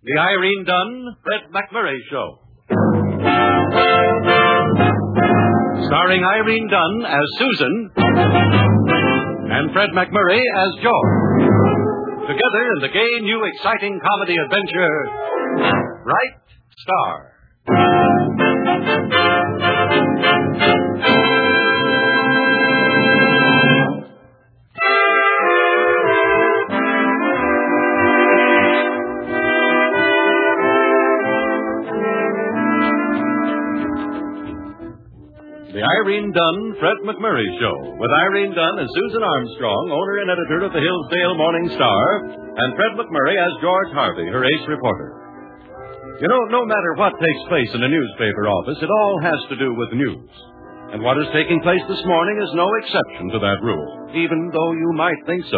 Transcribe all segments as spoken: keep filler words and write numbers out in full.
The Irene Dunn, Fred McMurray Show. Starring Irene Dunn as Susan and Fred McMurray as George. Together in the gay, new, exciting comedy adventure, Bright Star. The Irene Dunn, Fred McMurray Show, with Irene Dunn as Susan Armstrong, owner and editor of the Hillsdale Morning Star, and Fred McMurray as George Harvey, her ace reporter. You know, no matter what takes place in a newspaper office, it all has to do with news. And what is taking place this morning is no exception to that rule, even though you might think so.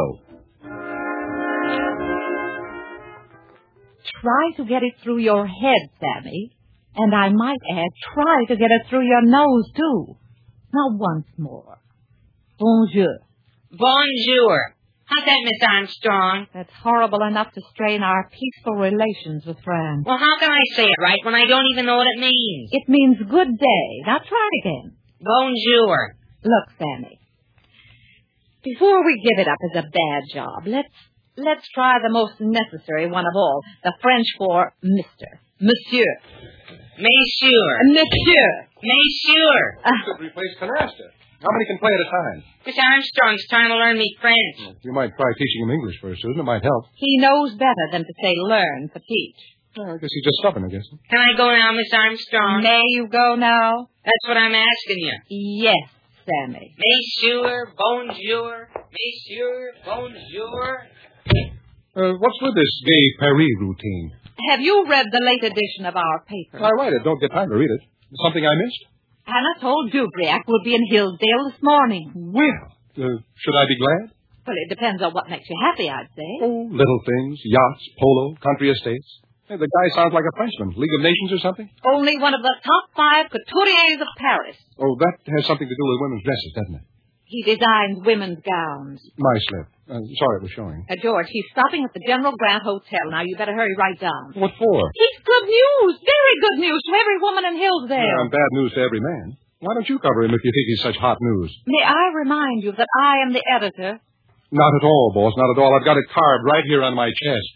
Try to get it through your head, Sammy. And I might add, try to get it through your nose, too. Now, once more. Bonjour. Bonjour. How's that, Miss Armstrong? That's horrible enough to strain our peaceful relations with France. Well, how can I say it right when I don't even know what it means? It means good day. Now try it again. Bonjour. Look, Sammy, before we give it up as a bad job, let's let's try the most necessary one of all, the French for Mister Monsieur. Monsieur. Monsieur. Monsieur. Uh, could replace canasta. How many can play at a time? Miss Armstrong's trying to learn me French. Well, you might try teaching him English first, Susan. It might help. He knows better than to say learn for teach. Well, I guess he's just stubborn, I guess. Can I go now, Miss Armstrong? May you go now? That's what I'm asking you. Yes, Sammy. Monsieur, bonjour. Monsieur, bonjour. Uh, what's with this gay Paris routine? Have you read the late edition of our paper? I write it. Don't get time to read it. Something I missed? Hannah told Dubriac we'll be in Hillsdale this morning. Well, uh, should I be glad? Well, it depends on what makes you happy, I'd say. Oh, little things. Yachts, polo, country estates. Hey, the guy sounds like a Frenchman. League of Nations or something? Only one of the top five couturiers of Paris. Oh, that has something to do with women's dresses, doesn't it? He designs women's gowns. My slip. Uh, sorry it was showing. Uh, George, he's stopping at the General Grant Hotel. Now, you better hurry right down. What for? He's good news. Very good news to every woman in Hillsdale. Yeah, and bad news to every man. Why don't you cover him if you think he's such hot news? May I remind you that I am the editor? Not at all, boss. Not at all. I've got it carved right here on my chest.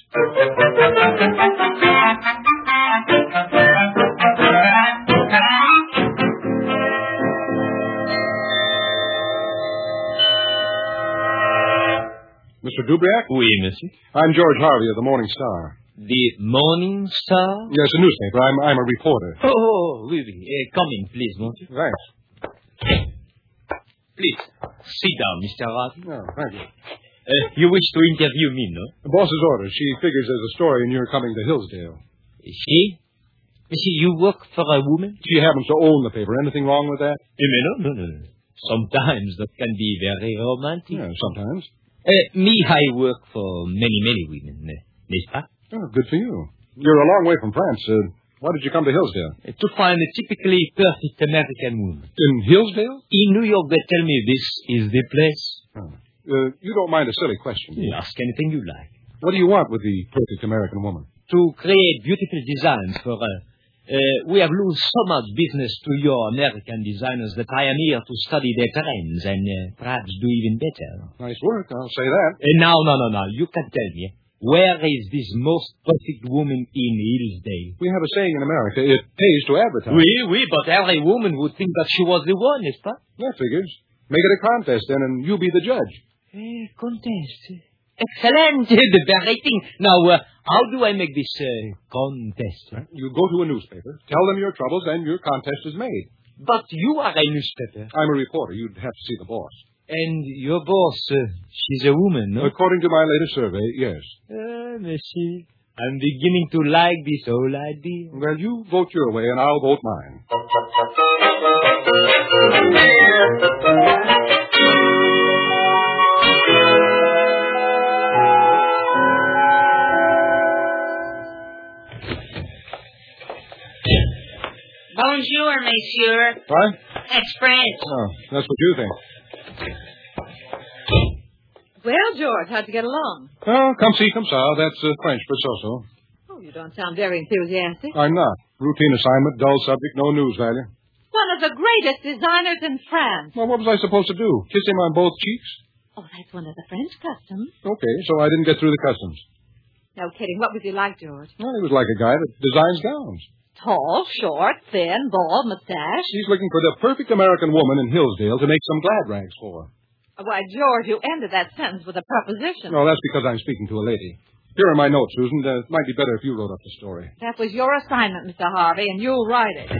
Mister Dubriac? Oui, monsieur. I'm George Harvey of the Morning Star. The Morning Star? Yes, a newspaper. I'm I'm a reporter. Oh, oui, oui. Uh, come in, please, won't you? Thanks. Please, sit down, Mister Harvey. Oh, thank you. Uh, you wish to interview me, no? The boss's orders. She figures there's a story in your coming to Hillsdale. She? Monsieur, you work for a woman? She happens to own the paper. Anything wrong with that? Eh, no, no, no, no. Sometimes that can be very romantic. Yeah, sometimes. Uh, me, I work for many, many women, n'est-ce pas? Oh, good for you. You're a long way from France. Uh, why did you come to Hillsdale? Uh, to find a typically perfect American woman. In Hillsdale? In New York, they tell me this is the place. Oh. Uh, you don't mind a silly question. You ask anything you like. What do you want with the perfect American woman? To create beautiful designs for... Uh, uh, we have lost so much business to your American designers that I am here to study their trends and uh, perhaps do even better. Nice work, I'll say that. Uh, no, no, no, no. You can tell me. Where is this most perfect woman in Hillsdale? We have a saying in America, it pays to advertise. Oui, oui, but every woman would think that she was the one, n'est-ce pas? That figures. Make it a contest then, and you be the judge. Eh, contest. Excellent. The very thing. Now, uh, how do I make this uh, contest? Right. You go to a newspaper, tell them your troubles, and your contest is made. But you are a newspaper. I'm a reporter. You'd have to see the boss. And your boss, uh, she's a woman, no? According to my latest survey, yes. Ah, monsieur, I'm beginning to like this whole idea. Well, you vote your way, and I'll vote mine. Bonjour, monsieur. What? That's French. Oh, that's what you think. Well, George, how'd you get along? Oh, come see, come saw. That's uh, French for so-so. Oh, you You don't sound very enthusiastic. I'm not. Routine assignment, dull subject, no news value. One of the greatest designers in France. Well, what was I supposed to do? Kiss him on both cheeks? Oh, that's one of the French customs. Okay, so I didn't get through the customs. No kidding. What was he like, George? Well, he was like a guy that designs gowns. Tall, short, thin, bald, mustache. He's looking for the perfect American woman in Hillsdale to make some glad rags for. Why, George, you ended that sentence with a preposition. No, that's because I'm speaking to a lady. Here are my notes, Susan. Uh, it might be better if you wrote up the story. That was your assignment, Mister Harvey, and you'll write it.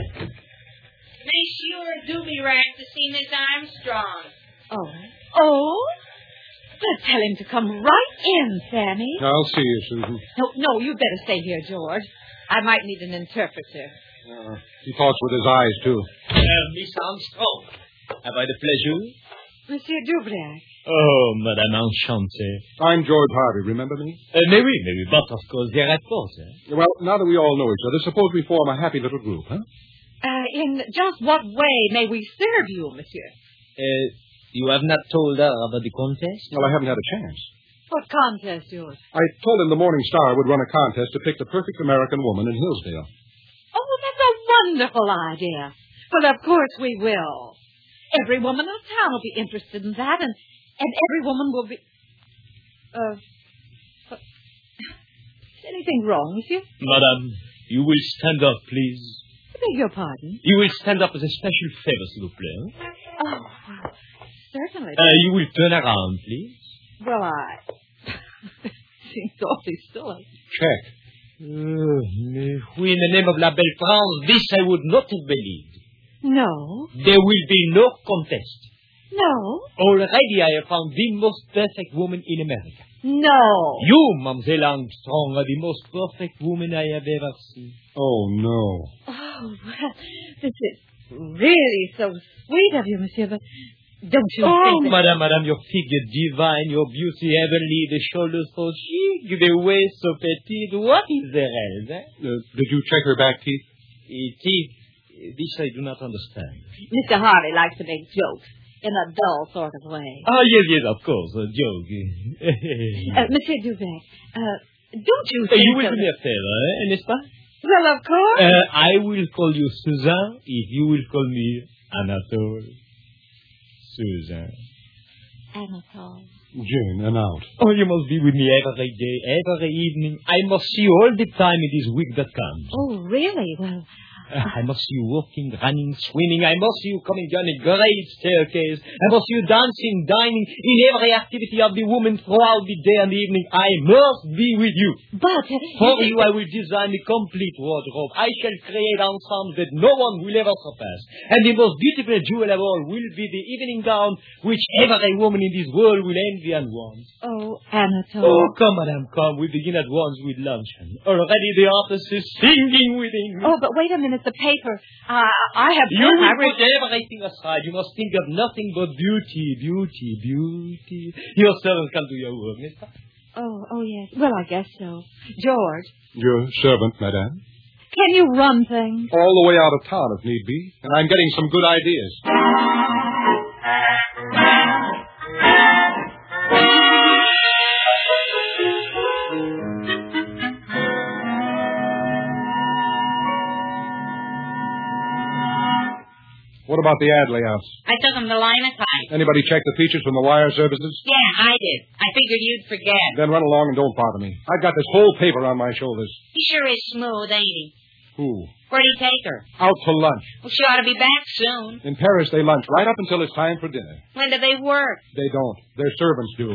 Monsieur Dubirac to see Miss Armstrong. Oh? Oh? Let's tell him to come right in, Sammy. I'll see you, Susan. No, no, you'd better stay here, George. I might need an interpreter. Uh, he talks with his eyes, too. Uh, Miss Armstrong, have I the pleasure? Monsieur Dubirac. Oh, Madame Enchanté. I'm George Harvey, remember me? Uh, mais oui, mais oui, but of course, they're at course, eh? Well, now that we all know each other, suppose we form a happy little group, huh? Uh, in just what way may we serve you, monsieur? Uh, you have not told her about the contest? Well, I haven't had a chance. What contest, George? I told him the Morning Star would run a contest to pick the perfect American woman in Hillsdale. Oh, that's a wonderful idea. Well, of course we will. Every woman in town will be interested in that, and, and every woman will be... Uh, uh, is anything wrong, monsieur? Madame, you will stand up, please. I beg your pardon? You will stand up as a special favor, s'il vous plaît. Oh, well, certainly. Uh, you will turn around, please. Well, I... seems awfully silly. Check. Uh, mais oui, in the name of La Belle France, this I would not have believed. No. There will be no contest. No. Already I have found the most perfect woman in America. No. You, Mademoiselle Armstrong, are the most perfect woman I have ever seen. Oh, no. Oh, well, this is really so sweet of you, monsieur, but don't you Oh, think that... madame, madame, your figure divine, your beauty heavenly, the shoulders so chic, the waist so petite. What is there else, eh? Uh, did you check her back teeth? Eh, teeth, this I do not understand. Mister Harvey likes to make jokes in a dull sort of way. Ah, yes, yes, of course, a joke. Uh, Monsieur Dubirac, uh, don't you Uh, think... you will that- do me a favor, eh, n'est-ce pas? Well, of course. Uh, I will call you Suzanne if you will call me Anatole. Suzanne. Anatole. Gin and out. Oh, you must be with me every day, every evening. I must see you all the time in this week that comes. Oh, really? Well... Uh, I must see you walking, running, swimming. I must see you coming down a great staircase. I must see you dancing, dining, in every activity of the woman throughout the day and the evening. I must be with you. But... For you, I will design a complete wardrobe. I shall create ensembles that no one will ever surpass. And the most beautiful jewel of all will be the evening gown which every woman in this world will envy and want. Oh, Anatole. Oh, come, madame, come. We begin at once with luncheon. Already the artist is singing within me. Oh, but wait a minute. The paper. Uh, I have... You will I re- put everything aside. You must think of nothing but beauty, beauty, beauty. Your servant can do your work, n'est-ce pas? Oh, oh, yes. Well, I guess so. George, Your servant, madame. can you run things? All the way out of town, if need be. And I'm getting some good ideas. What about the ad layouts? I took him to line of sight. Anybody check the features from the wire services? Yeah, I did. I figured you'd forget. Then run along and don't bother me. I've got this whole paper on my shoulders. He sure is smooth, ain't he? Who? Where'd he take her? Out to lunch. Well, she ought to be back soon. In Paris, they lunch right up until it's time for dinner. When do they work? They don't. Their servants do.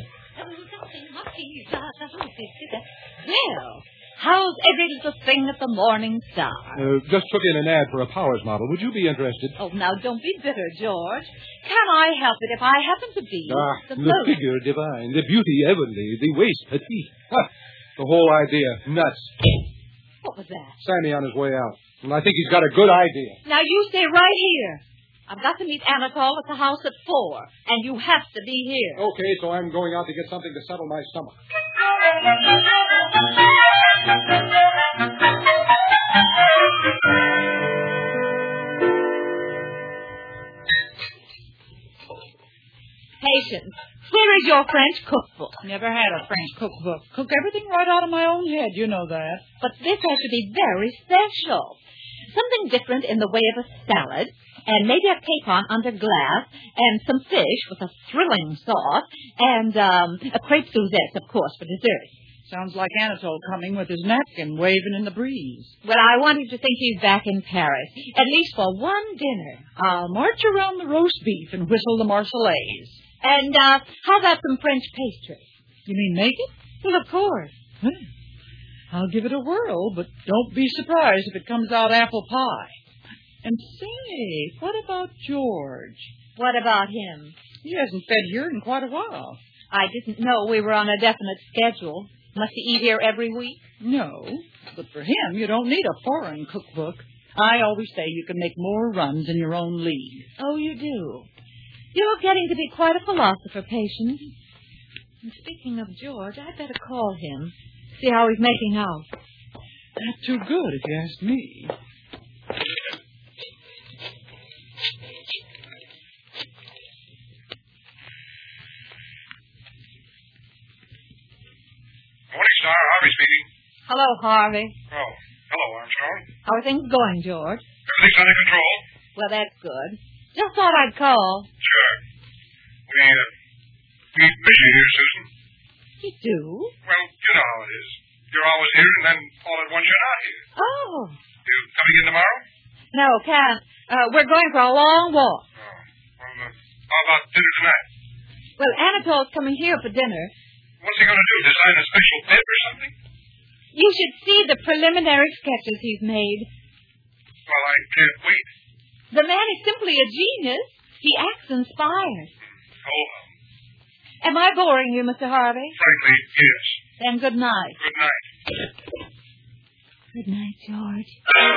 Well, how's every little thing at the Morning Star? Uh, just took in an ad for a Powers model. Would you be interested? Oh, now, don't be bitter, George. Can I help it if I happen to be Ah, the the most... figure divine, the beauty heavenly, the waist petite. Ha! The whole idea, nuts. What was that? Sammy on his way out. And I think he's got a good idea. Now, you stay right here. I've got to meet Anatole at the house at four, and you have to be here. Okay, so I'm going out to get something to settle my stomach. Patience. Where is your French cookbook? Never had a French cookbook. Cook everything right out of my own head. You know that. But this has to be very special. Something different in the way of a salad, and maybe a capon under glass, and some fish with a thrilling sauce, and um, a crepe Suzette, of course, for dessert. Sounds like Anatole coming with his napkin waving in the breeze. Well, I want him to think he's back in Paris, at least for one dinner. I'll march around the roast beef and whistle the Marseillaise. And uh, how about some French pastry? You mean make it? Well, of course. Well, I'll give it a whirl, but don't be surprised if it comes out apple pie. And say, what about George? What about him? He hasn't fed here in quite a while. I didn't know we were on a definite schedule. Must he eat here every week? No, but for him, you don't need a foreign cookbook. I always say you can make more runs in your own league. Oh, you do? You're getting to be quite a philosopher, Patience. And speaking of George, I'd better call him, see how he's making out. Not too good, if you ask me. Morning, Star. Harvey speaking. Hello, Harvey. Oh, hello, Armstrong. How are things going, George? Everything's under control? Well, that's good. Just thought I'd call. Sure. We, uh, we miss you here, Susan. You do? Well, you know how it is. You're always here, and then all at once you're not here. Oh. You coming in tomorrow? No, can't. Uh, we're going for a long walk. Oh, well, uh, how about dinner tonight? Well, Anatole's coming here for dinner. What's he going to do, design a special bed or something? You should see the preliminary sketches he's made. Well, I can't wait. The man is simply a genius. He acts inspired. Oh, Am I boring you, Mister Harvey? frankly, yes. Then good night. Good night. Good night, George.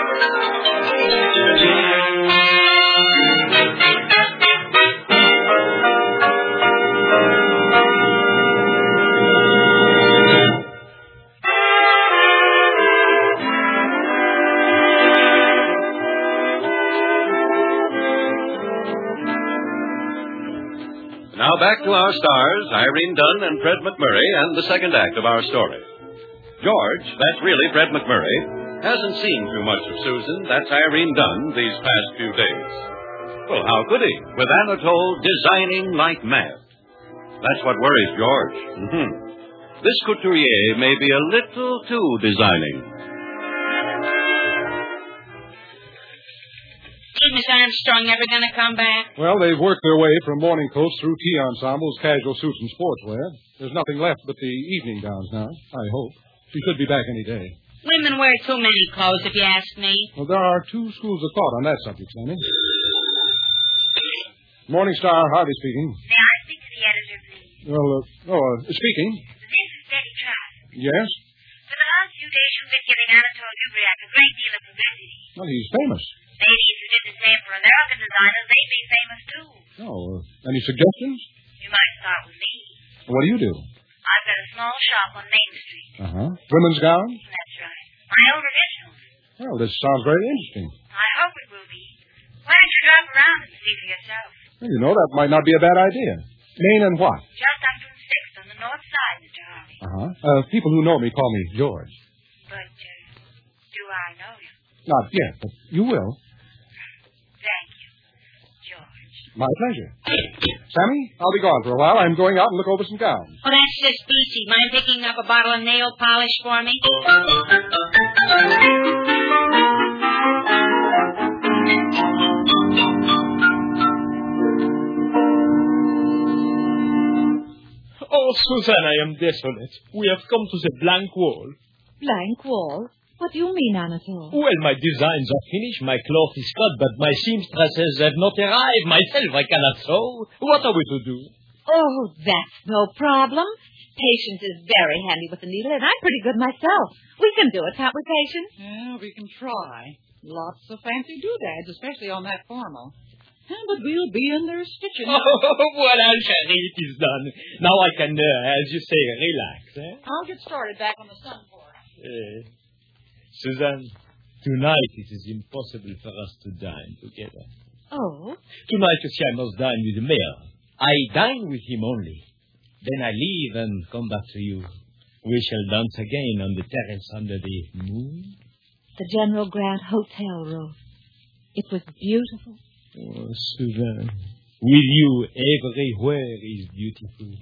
Now back to our stars, Irene Dunn and Fred McMurray, and the second act of our story. George, that's really Fred McMurray, hasn't seen too much of Susan, that's Irene Dunn, these past few days. Well, how could he, with Anatole designing like mad? That's what worries George. Mm-hmm. This couturier may be a little too designing. Is Miss Armstrong ever going to come back? Well, they've worked their way from morning coats through tea ensembles, casual suits, and sportswear. There's nothing left but the evening gowns now, I hope. She should be back any day. Women wear too many clothes, if you ask me. Well, there are two schools of thought on that subject, Sammy. Morning Star, Harvey speaking. May I speak to the editor, please? Well, uh, oh, uh, speaking. This is Betty Trask. Yes? For the last few days, you've been giving Anatole Dubriac a great deal of publicity. Well, he's famous. Ladies who did the same for American designers, they'd be famous, too. Oh, uh, any suggestions? You might start with me. What do you do? I've got a small shop on Main Street. Uh-huh. Women's gowns? That's right. My own originals. Well, this sounds very interesting. I hope it will be. Why don't you drop around and see for yourself? Well, you know, that might not be a bad idea. Main and what? Just up from sixth on the north side, Mister Harvey. Uh-huh. Uh, people who know me call me George. But, uh, do I know you? Not yet, but you will. Thank you, George. My pleasure. Sammy, I'll be gone for a while. I'm going out and look over some gowns. Oh, that's just peachy. Mind picking up a bottle of nail polish for me? Oh, Susan, I am desolate. We have come to the blank wall. Blank wall? What do you mean, Anatole? Well, my designs are finished, my cloth is cut, but my seamstresses have not arrived. Myself, I cannot sew. What are we to do? Oh, that's no problem. Patience is very handy with the needle, and I'm pretty good myself. We can do it, can't we, Patience? Yeah, we can try. Lots of fancy doodads, especially on that formal. Yeah, but we'll be in there stitching. Oh, voilà, chérie, it is done. Now I can, uh, as you say, relax. Eh? I'll get started back on the sun for us. Uh, Suzanne, tonight it is impossible for us to dine together. Oh? Tonight, you see, I must dine with the mayor. I dine with him only. Then I leave and come back to you. We shall dance again on the terrace under the moon. The General Grant Hotel, Ruth. It was beautiful. Oh, Suzanne, with you, everywhere is beautiful.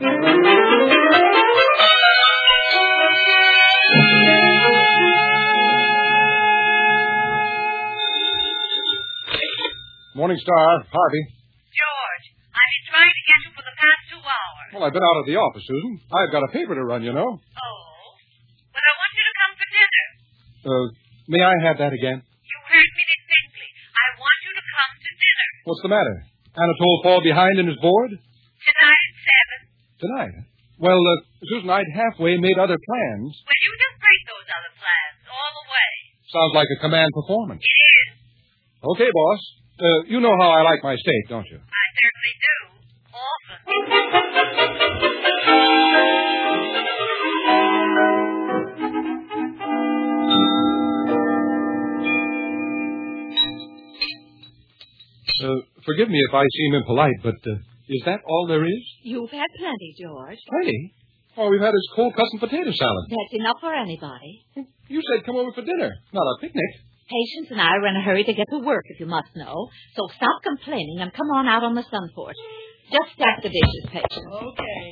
Morning Star, Harvey. George, I've been trying to get you for the past two hours. Well, I've been out of the office, Susan. I've got a paper to run, you know. Oh? But I want you to come for dinner. Uh, may I have that again? You heard me distinctly. I want you to come to dinner. What's the matter? Anatole fall behind in his board? Tonight at seven. Tonight? Well, uh, Susan, I'd halfway made other plans. Well, you just break those other plans all the way. Sounds like a command performance. It is. Okay, boss. Uh, you know how I like my steak, don't you? I certainly do. Often. Uh, forgive me if I seem impolite, but uh, is that all there is? You've had plenty, George. Plenty? All we've had is cold cuts and potato salad. That's enough for anybody. You said come over for dinner, not a picnic. Patience and I are in a hurry to get to work, if you must know. So stop complaining and come on out on the sun porch. Just stack the dishes, Patience. Okay.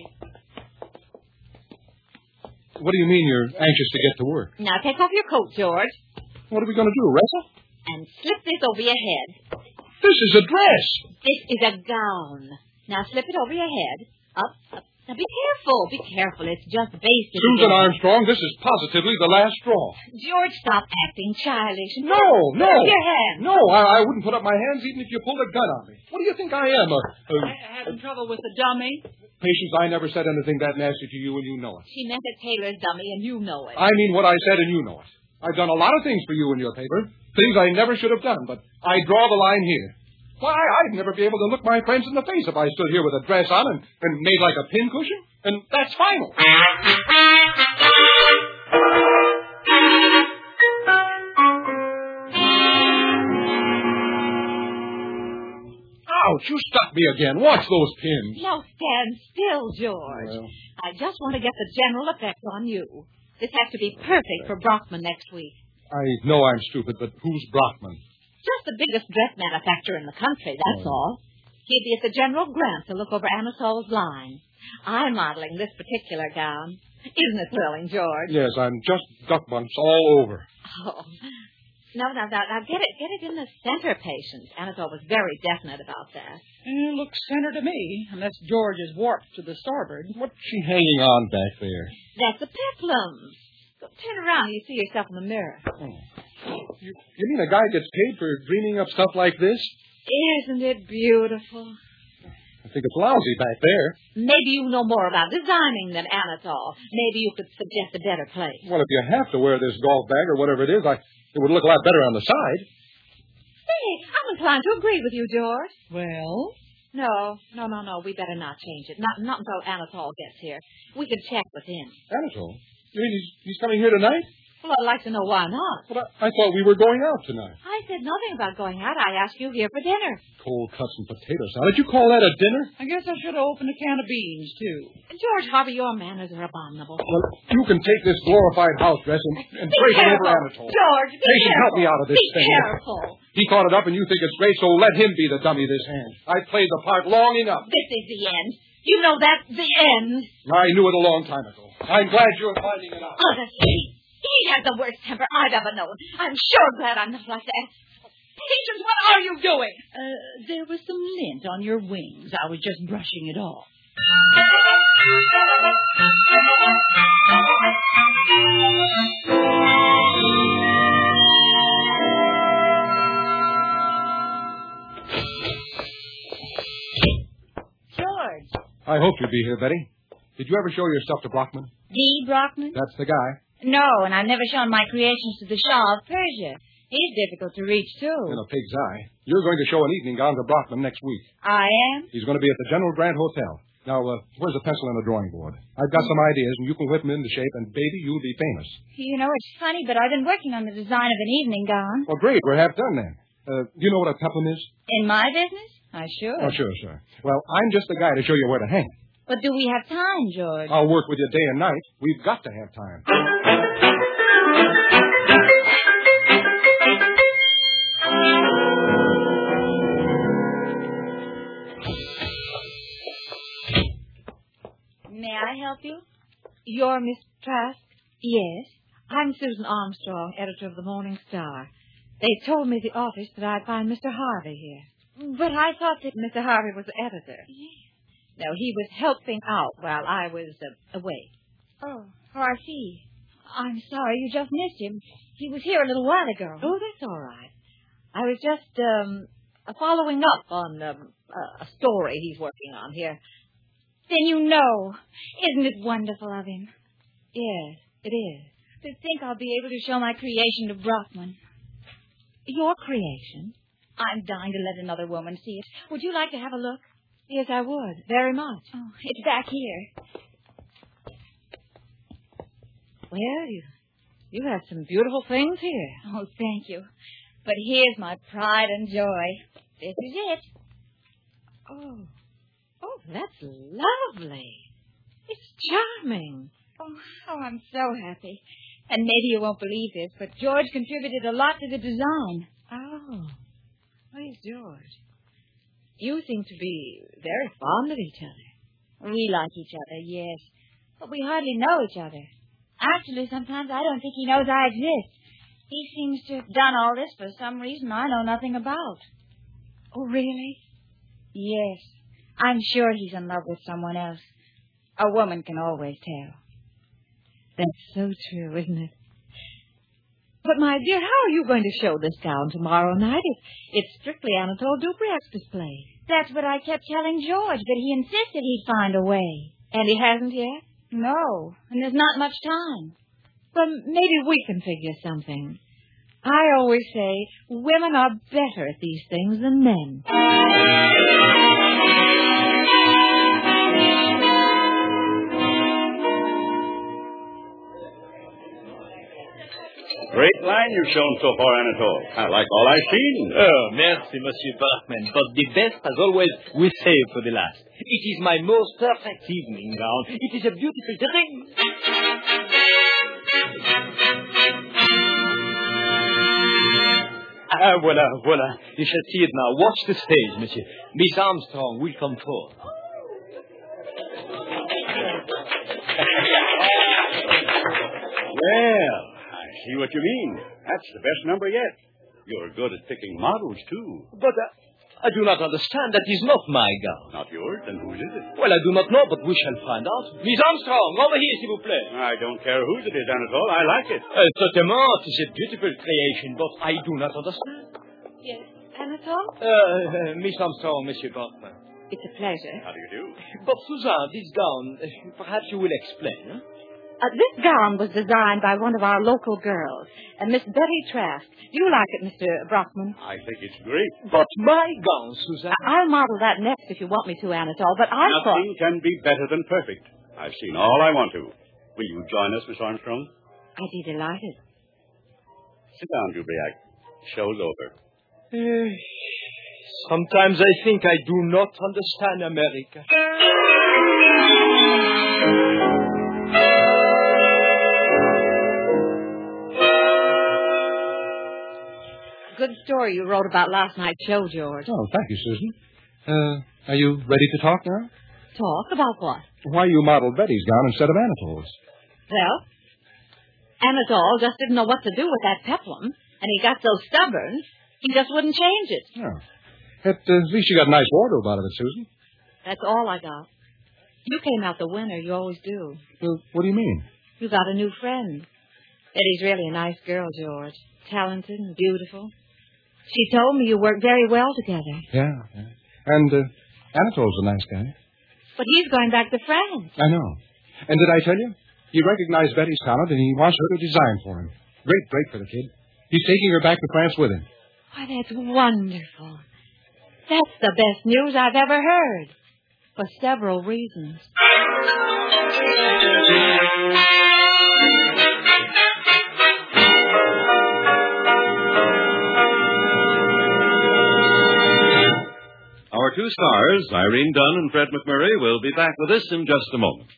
What do you mean you're anxious to get to work? Now take off your coat, George, What are we going to do, wrestle? and slip this over your head. This is a dress. This is a gown. Now slip it over your head. Up, up. Now be careful. Be careful. It's just basted. Susan together. Armstrong, this is positively the last straw. George, stop acting childish. No, Put no. up your hand. No, I, I wouldn't put up my hands even if you pulled a gun on me. What do you think I am? A, a, Having trouble with the dummy? Patience, I never said anything that nasty to you, and you know it. She meant a tailor's dummy, and you know it. I mean what I said, and you know it. I've done a lot of things for you in your paper, things I never should have done, but I draw the line here. Why, I'd never be able to look my friends in the face if I stood here with a dress on and, and made like a pincushion, and that's final. Ouch, you stuck me again. Watch those pins. No, stand still, George. Well. I just want to get the general effect on you. This has to be perfect for Brockman next week. I know I'm stupid, but who's Brockman? Just the biggest dress manufacturer in the country, that's Oh. all. He'd be at the General Grant to look over Anatole's line. I'm modeling this particular gown. Isn't it thrilling, George? Yes, I'm just duck bumps all over. Oh. No, no, no, now get it, get it in the center, Patience. Anatole was very definite about that. It looks center to me, unless George is warped to the starboard. What's she hanging on back there? That's the peplums. Go turn around and you see yourself in the mirror. Oh. You, you mean a guy gets paid for dreaming up stuff like this? Isn't it beautiful? I think it's lousy back there. Maybe you know more about designing than Anatole. Maybe you could suggest a better place. Well, if you have to wear this golf bag or whatever it is, I, it would look a lot better on the side. Say, I'm inclined to agree with you, George. Well? No, no, no, no. We better not change it. Not, not until Anatole gets here. We can check with him. Anatole? You mean he's, he's coming here tonight? Well, I'd like to know why not. But I, I thought we were going out tonight. I said nothing about going out. I asked you here for dinner. Cold cuts and potato salad. You call that a dinner? I guess I should have opened a can of beans, too. George Harvey, your manners are abominable. Well, you can take this glorified house dress and, and Be break it careful, over Anatole. George, be Patience, careful. help me out of this be thing. Be careful. He caught it up and you think it's great, so let him be the dummy this hand. I've played the part long enough. This is the end. You know that's the end. I knew it a long time ago. I'm glad you're finding it out. Honestly, he has the worst temper I've ever known. I'm sure glad I'm not like that. Patience, what are you doing? Uh, there was some lint on your wings. I was just brushing it off. George. I hoped you'd be here, Betty. Did you ever show your stuff to Brockman? D. Brockman? That's the guy. No, and I've never shown my creations to the Shah of Persia. He's difficult to reach, too. In a pig's eye. You're going to show an evening gown to Brockman next week. I am? He's going to be at the General Grant Hotel. Now, uh, where's the pencil and the drawing board? I've got some ideas, and you can whip them into shape, and, baby, you'll be famous. You know, it's funny, but I've been working on the design of an evening gown. Well, great. We're half done then. Uh, do you know what a peplum is? In my business? I should. Oh, sure, sure. Well, I'm just the guy to show you where to hang it. But do we have time, George? I'll work with you day and night. We've got to have time. May I help you? You're Miss Trask? Yes. I'm Susan Armstrong, editor of the Morning Star. They told me at the office that I'd find Mister Harvey here. But I thought that... Mister Harvey was the editor. Yes. No, he was helping out while I was uh, away. Oh, oh, I see. I'm sorry you just missed him. He was here a little while ago. Oh, that's all right. I was just um, following up on um, a story he's working on here. Then you know. Isn't it wonderful of him? Yes, it is. To think I'll be able to show my creation to Brockman. Your creation? I'm dying to let another woman see it. Would you like to have a look? Yes, I would. Very much. Oh, it's back here. Well, you, you have some beautiful things here. Oh, thank you. But here's my pride and joy. This is it. Oh. Oh, that's lovely. It's charming. Oh, oh, I'm so happy. And maybe you won't believe this, but George contributed a lot to the design. Oh. Where's George? You seem to be very fond of each other. We like each other, yes. But we hardly know each other. Actually, sometimes I don't think he knows I exist. He seems to have done all this for some reason I know nothing about. Oh, really? Yes. I'm sure he's in love with someone else. A woman can always tell. That's so true, isn't it? But, my dear, how are you going to show this gown tomorrow night? It's, it's strictly Anatole Dubriac's display. That's what I kept telling George, but he insisted he'd find a way. And he hasn't yet? No, and there's not much time. Well, maybe we can figure something. I always say women are better at these things than men. Great line you've shown so far, Anatole. I like all I've seen. Oh, merci, Monsieur Bachman. But the best, as always, we save for the last. It is my most perfect evening gown. It is a beautiful dream. Ah, voila, voila. You shall see it now. Watch the stage, Monsieur. Miss Armstrong will come forth. Well, I see what you mean. That's the best number yet. You're good at picking models, too. But uh, I do not understand. That is not my gown. Not yours? Then whose is it? Well, I do not know, but we shall find out. Miss Armstrong, over here, s'il vous plaît. I don't care whose it is, Anatole. I like it. Uh, certainement, it is a beautiful creation, but I do not understand. Yes, Anatole? Uh, uh, Miss Armstrong, Monsieur Bachman. It's a pleasure. How do you do? But, Suzanne, this gown, uh, perhaps you will explain, huh? Uh, this gown was designed by one of our local girls, uh, Miss Betty Trask. Do you like it, Mister Brockman? I think it's great. But my gown, Suzanne... I- I'll model that next if you want me to, Anatole, but I Nothing thought... can be better than perfect. I've seen all I want to. Will you join us, Miss Armstrong? I'd be delighted. Sit down, Dubriac. Show's over. Uh, sometimes I think I do not understand America. Good story you wrote about last night's show, George. Oh, thank you, Susan. Uh, are you ready to talk now? Talk about what? Why you modeled Betty's gown instead of Anatole's. Well, Anatole just didn't know what to do with that peplum, and he got so stubborn, he just wouldn't change it. Oh. At, uh, at least you got a nice wardrobe out of it, Susan. That's all I got. You came out the winner, you always do. Well, what do you mean? You got a new friend. Betty's really a nice girl, George. Talented and beautiful. She told me you work very well together. Yeah, yeah. And uh, Anatole's a nice guy. But he's going back to France. I know. And did I tell you? He recognized Betty's talent, and he wants her to design for him. Great break for the kid. He's taking her back to France with him. Why, that's wonderful. That's the best news I've ever heard. For several reasons. Our two stars, Irene Dunn and Fred McMurray, will be back with us in just a moment.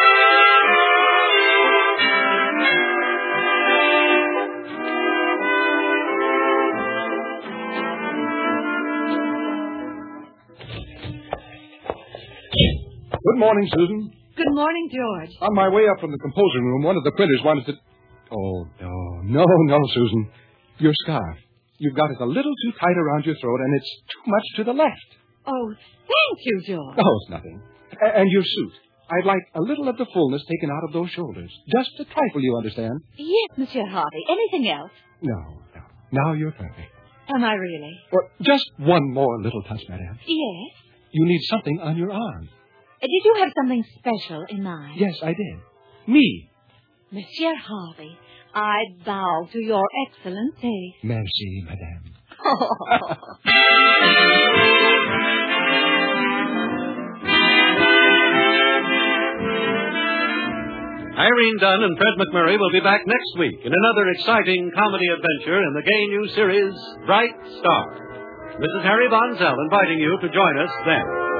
Good morning, Susan. Good morning, George. On my way up from the composing room, one of the printers wanted to... Oh, no, no, no, Susan. Your scarf. You've got it a little too tight around your throat, and it's too much to the left. Oh, thank you, George. Oh, it's nothing. A- and your suit. I'd like a little of the fullness taken out of those shoulders. Just a trifle, you understand? Yes, Monsieur Harvey. Anything else? No, no. Now you're perfect. Am I really? Well, just one more little touch, madame. Yes. You need something on your arm. Uh, Did you have something special in mind? Yes, I did. Me. Monsieur Harvey, I bow to your excellent taste. Merci, madame. Irene Dunn and Fred McMurray will be back next week in another exciting comedy adventure in the gay new series, Bright Star. This is Harry Von Zell inviting you to join us then.